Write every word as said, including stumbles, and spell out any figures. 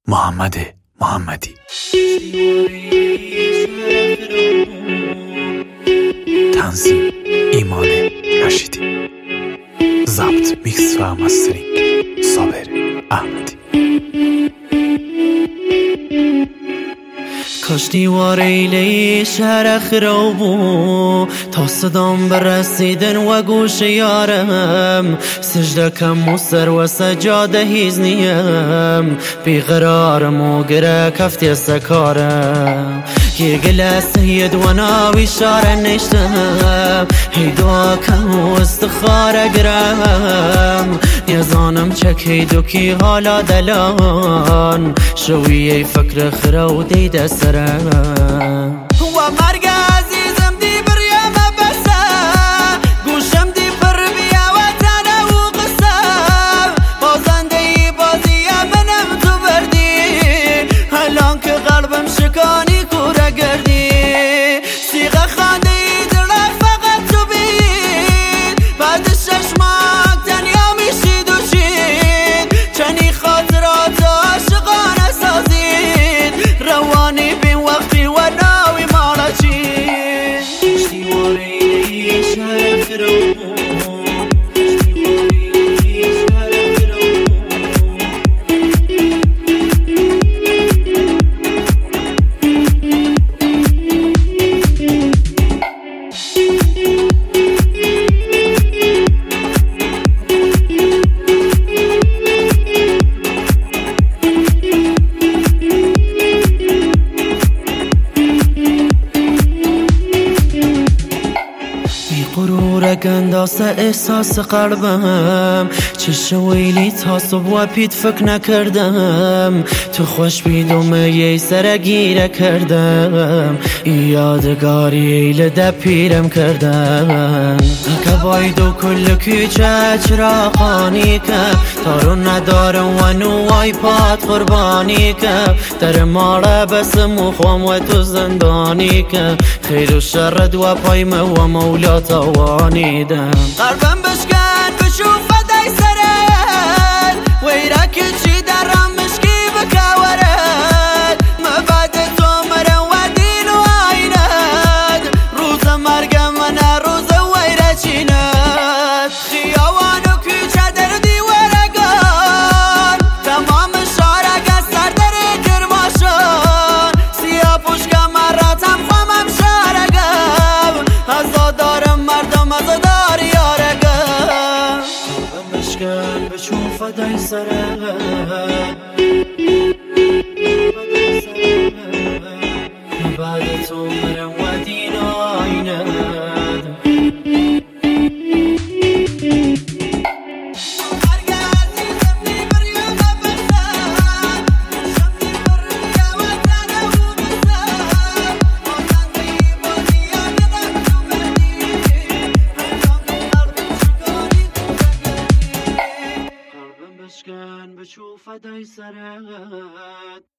محمد محمدی. تنظیم ایمان رشیدی. ضبط میکس و مسترینگ صابر احمدی. کاش دیوار ایله شهر خراب بو تا صدام برسیدن و گوش یارم سجده کم و سر و سجاده هیز نیم بیقرارم و گره کفتی سکارم یه گله سید و ناوی شاره نشتم هی دعا کم و استخاره گرم نیزانم چکی دوکی حالا دلان شویه فکر خرو دیده سرم و مرگ عزیزم دی بریم بسه گوشم دی پر بیا و تنه و قصه بازنده ای بازی منم تو بردی الان که قلبم شکانی کوره گردی سیغه خانده ای دلم فقط تو بید بعد شش ماه تنیا میشید و شید چنی خاطرات عاشقانه سازید روانی بین وقتی و ناوی مالا چید دیواره شهر خراب غرورک انداز احساس قلبم چه ویلی تا صبح پیت فکر نکردم تو خوش بیدوم یه سر گیره کردم یادگاری لده پیرم کردم که بایدو کل کوچه چراغانی که تارو ندارم و نوای پات قربانی که در ماره بسم و خوام و تو زندانی که خیر و شرد و پایم و مولا توانیدم قلبم بشکن بشوف فدای سرد ویرک چی درم مشکی بکورد مبعد تو مرم و دین و آیند روز مرگم من روز ویره چیند خیاوان و کوچه در دیوارگان تمام شارک سر در کرماشان سیاه پوشکم مراتم خوامم شارگم ازادارم مردم ازادار یارگم مشکل بچون فدای سرم بعد تو مرم و دین آیند بشکن بچو فدای سرت